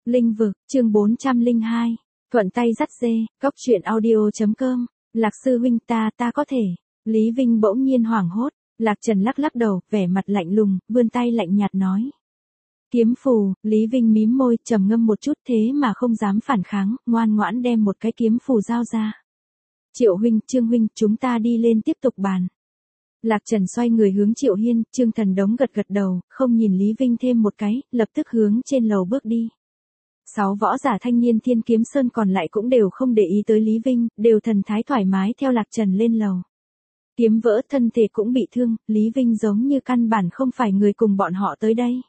Linh vực, chương 402. Thuận tay dắt dê, cóc truyện audio.com. Lạc sư huynh ta có thể. Lý Vinh bỗng nhiên hoảng hốt. Lạc Trần lắc lắc đầu, vẻ mặt lạnh lùng, vươn tay lạnh nhạt nói. Kiếm phù. Lý Vinh mím môi, trầm ngâm một chút thế mà không dám phản kháng, ngoan ngoãn đem một cái kiếm phù giao ra. Triệu huynh, Trương huynh, chúng ta đi lên tiếp tục bàn. Lạc Trần xoay người hướng Triệu Hiên, Trương Thần Đống gật gật đầu, không nhìn Lý Vinh thêm một cái, lập tức hướng trên lầu bước đi. 6 võ giả thanh niên Thiên Kiếm Sơn còn lại cũng đều không để ý tới Lý Vinh, đều thần thái thoải mái theo Lạc Trần lên lầu. Kiếm vỡ, thân thể cũng bị thương, Lý Vinh giống như căn bản không phải người cùng bọn họ tới đây.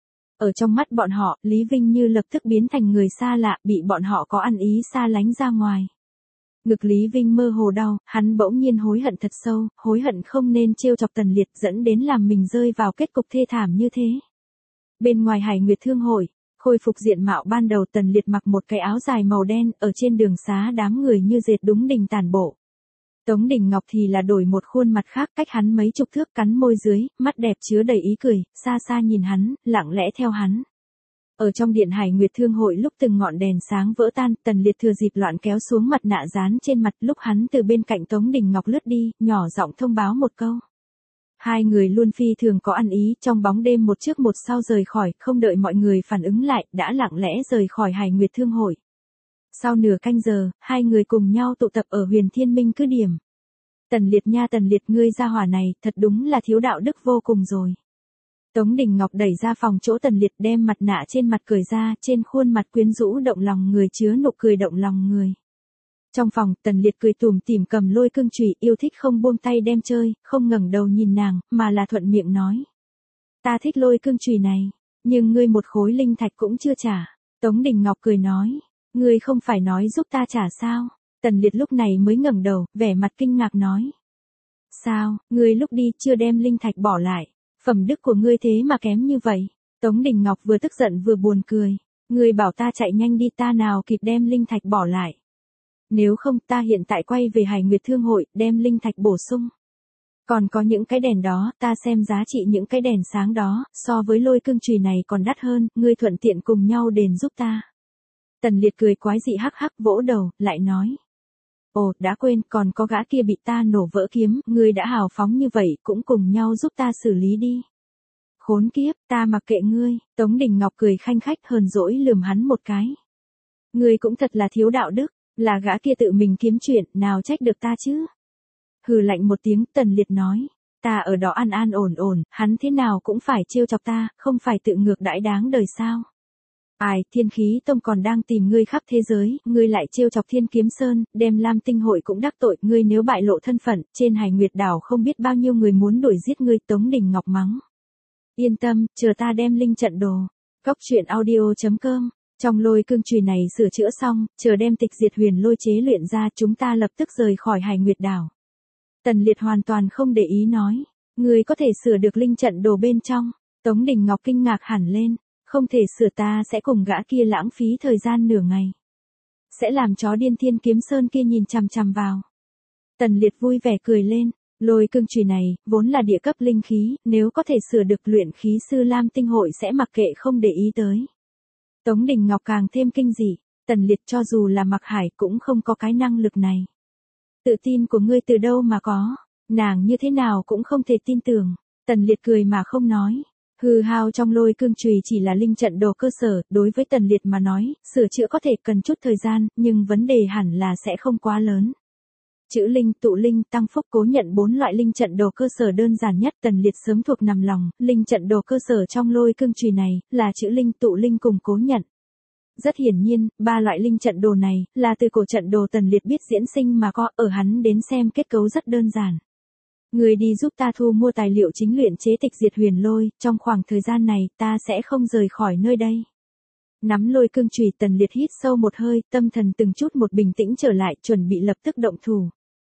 Ở trong mắt bọn họ, Lý Vinh như lập tức biến thành người xa lạ, bị bọn họ có ăn ý xa lánh ra ngoài. Ngực Lý Vinh mơ hồ đau, hắn bỗng nhiên hối hận thật sâu, hối hận không nên trêu chọc Tần Liệt dẫn đến làm mình rơi vào kết cục thê thảm như thế. Bên ngoài Hải Nguyệt Thương hội, khôi phục diện mạo ban đầu, Tần Liệt mặc một cái áo dài màu đen, ở trên đường xá đám người như dệt đúng đình tàn bộ. Tống Đình Ngọc thì là đổi một khuôn mặt khác, cách hắn mấy chục thước, cắn môi dưới, mắt đẹp chứa đầy ý cười, xa xa nhìn hắn, lặng lẽ theo hắn. Ở trong điện Hải Nguyệt Thương hội lúc từng ngọn đèn sáng vỡ tan, Tần Liệt thừa dịp loạn kéo xuống mặt nạ dán trên mặt, lúc hắn từ bên cạnh Tống Đình Ngọc lướt đi, nhỏ giọng thông báo một câu. Hai người luôn phi thường có ăn ý, trong bóng đêm một trước một sau rời khỏi, không đợi mọi người phản ứng lại, đã lặng lẽ rời khỏi Hải Nguyệt Thương hội. Sau nửa canh giờ, hai người cùng nhau tụ tập ở Huyền Thiên Minh cứ điểm. Tần Liệt nha, Tần Liệt, ngươi gia hỏa này, thật đúng là thiếu đạo đức vô cùng rồi. Tống Đình Ngọc đẩy ra phòng chỗ Tần Liệt, đem mặt nạ trên mặt cởi ra, trên khuôn mặt quyến rũ động lòng người, chứa nụ cười động lòng người. Trong phòng, Tần Liệt cười tủm tỉm cầm lôi cương chùy, yêu thích không buông tay đem chơi, không ngẩng đầu nhìn nàng, mà là thuận miệng nói. Ta thích lôi cương chùy này, nhưng ngươi một khối linh thạch cũng chưa trả. Tống Đình Ngọc cười nói, ngươi không phải nói giúp ta trả sao? Tần Liệt lúc này mới ngẩng đầu, vẻ mặt kinh ngạc nói. Sao, ngươi lúc đi chưa đem linh thạch bỏ lại? Phẩm đức của ngươi thế mà kém như vậy. Tống Đình Ngọc vừa tức giận vừa buồn cười. Ngươi bảo ta chạy nhanh đi, ta nào kịp đem linh thạch bỏ lại. Nếu không, ta hiện tại quay về Hải Nguyệt Thương hội, đem linh thạch bổ sung. Còn có những cái đèn đó, ta xem giá trị những cái đèn sáng đó, so với lôi cương chùy này còn đắt hơn, ngươi thuận tiện cùng nhau đền giúp ta. Tần Liệt cười quái dị hắc hắc vỗ đầu, lại nói. Ồ, đã quên, còn có gã kia bị ta nổ vỡ kiếm, ngươi đã hào phóng như vậy, cũng cùng nhau giúp ta xử lý đi. Khốn kiếp, ta mặc kệ ngươi. Tống Đình Ngọc cười khanh khách hờn dỗi lườm hắn một cái. Ngươi cũng thật là thiếu đạo đức, là gã kia tự mình kiếm chuyện, nào trách được ta chứ. Hừ lạnh một tiếng, Tần Liệt nói. Ta ở đó an an ổn ổn, hắn thế nào cũng phải trêu chọc ta, không phải tự ngược đãi đáng đời sao. Ai, Thiên Khí Tông còn đang tìm ngươi khắp thế giới, ngươi lại trêu chọc Thiên Kiếm Sơn, đem Lam Tinh hội cũng đắc tội, ngươi nếu bại lộ thân phận, trên Hải Nguyệt đảo không biết bao nhiêu người muốn đuổi giết ngươi. Tống Đình Ngọc mắng. Yên tâm, chờ ta đem linh trận đồ. Cóc truyện audio.com. Trong lôi cương chùy này sửa chữa xong, chờ đem tịch diệt huyền lôi chế luyện ra, chúng ta lập tức rời khỏi Hải Nguyệt đảo. Tần Liệt hoàn toàn không để ý nói. Ngươi có thể sửa được linh trận đồ bên trong. Tống Đình Ngọc kinh ngạc hẳn lên. Không thể sửa, ta sẽ cùng gã kia lãng phí thời gian nửa ngày. Sẽ làm chó điên Thiên Kiếm Sơn kia nhìn chằm chằm vào. Tần Liệt vui vẻ cười lên. Lôi cương chùy này, vốn là địa cấp linh khí, nếu có thể sửa được luyện khí sư Lam Tinh hội sẽ mặc kệ không để ý tới. Tống Đình Ngọc càng thêm kinh dị. Tần Liệt cho dù là Mặc Hải cũng không có cái năng lực này. Tự tin của ngươi từ đâu mà có? Nàng như thế nào cũng không thể tin tưởng. Tần Liệt cười mà không nói. Hư hao trong lôi cương chùy chỉ là linh trận đồ cơ sở, đối với Tần Liệt mà nói, sửa chữa có thể cần chút thời gian, nhưng vấn đề hẳn là sẽ không quá lớn. Chữ linh, tụ linh, tăng phúc, cố nhận 4 loại linh trận đồ cơ sở đơn giản nhất, Tần Liệt sớm thuộc nằm lòng. Linh trận đồ cơ sở trong lôi cương chùy này là chữ linh, tụ linh cùng cố nhận. Rất hiển nhiên, 3 loại linh trận đồ này là từ cổ trận đồ Tần Liệt biết diễn sinh mà có, ở hắn đến xem kết cấu rất đơn giản. Người đi giúp ta thu mua tài liệu chính luyện chế tịch diệt huyền lôi, trong khoảng thời gian này, ta sẽ không rời khỏi nơi đây. Nắm lôi cương chùy, Tần Liệt hít sâu một hơi, tâm thần từng chút một bình tĩnh trở lại, chuẩn bị lập tức động thủ.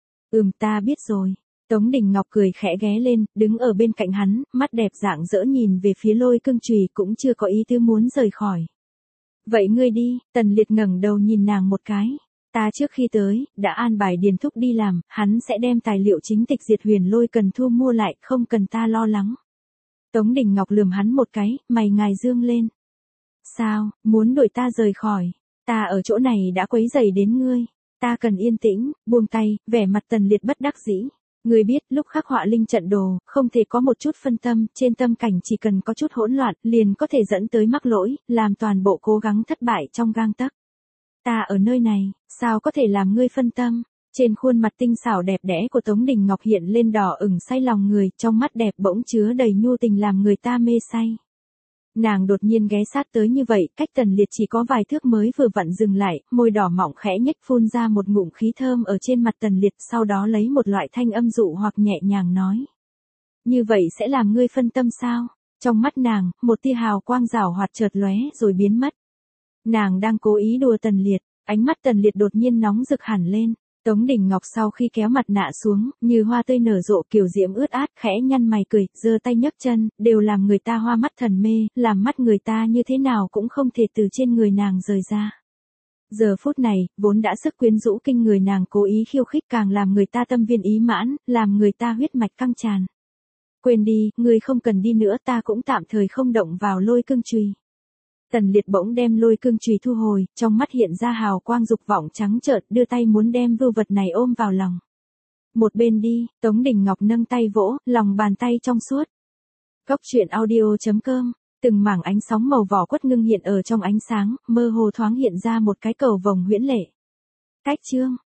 Ta biết rồi. Tống Đình Ngọc cười khẽ ghé lên, đứng ở bên cạnh hắn, mắt đẹp rạng rỡ nhìn về phía lôi cương chùy, cũng chưa có ý tứ muốn rời khỏi. Vậy ngươi đi. Tần Liệt ngẩng đầu nhìn nàng một cái. Ta trước khi tới, đã an bài Điền Thúc đi làm, hắn sẽ đem tài liệu chính tịch diệt huyền lôi cần thu mua lại, không cần ta lo lắng. Tống Đình Ngọc lườm hắn một cái, mày ngài dương lên. Sao, muốn đuổi ta rời khỏi? Ta ở chỗ này đã quấy rầy đến ngươi. Ta cần yên tĩnh, buông tay, vẻ mặt Tần Liệt bất đắc dĩ. Ngươi biết, lúc khắc họa linh trận đồ, không thể có một chút phân tâm, trên tâm cảnh chỉ cần có chút hỗn loạn, liền có thể dẫn tới mắc lỗi, làm toàn bộ cố gắng thất bại trong gang tấc. Ta ở nơi này, sao có thể làm ngươi phân tâm? Trên khuôn mặt tinh xảo đẹp đẽ của Tống Đình Ngọc hiện lên đỏ ửng say lòng người, trong mắt đẹp bỗng chứa đầy nhu tình làm người ta mê say. Nàng đột nhiên ghé sát tới như vậy, cách Tần Liệt chỉ có vài thước mới vừa vặn dừng lại, môi đỏ mọng khẽ nhếch phun ra một ngụm khí thơm ở trên mặt Tần Liệt, sau đó lấy một loại thanh âm dụ hoặc nhẹ nhàng nói. Như vậy sẽ làm ngươi phân tâm sao? Trong mắt nàng, một tia hào quang rảo hoạt chợt lóe rồi biến mất. Nàng đang cố ý đùa Tần Liệt, ánh mắt Tần Liệt đột nhiên nóng rực hẳn lên. Tống Đình Ngọc sau khi kéo mặt nạ xuống, như hoa tươi nở rộ kiều diễm ướt át, khẽ nhăn mày cười, giơ tay nhấc chân, đều làm người ta hoa mắt thần mê, làm mắt người ta như thế nào cũng không thể từ trên người nàng rời ra. Giờ phút này, vốn đã sức quyến rũ kinh người nàng cố ý khiêu khích càng làm người ta tâm viên ý mãn, làm người ta huyết mạch căng tràn. Quên đi, ngươi không cần đi nữa, ta cũng tạm thời không động vào lôi cương chùy. Tần Liệt bỗng đem lôi cương chùy thu hồi, trong mắt hiện ra hào quang dục vọng trắng trợn, đưa tay muốn đem vưu vật này ôm vào lòng. Một bên đi, Tống Đình Ngọc nâng tay vỗ, lòng bàn tay trong suốt. Cốc truyện audio.com, từng mảng ánh sóng màu vỏ quất ngưng hiện ở trong ánh sáng, mơ hồ thoáng hiện ra một cái cầu vồng huyễn lệ. Cách chương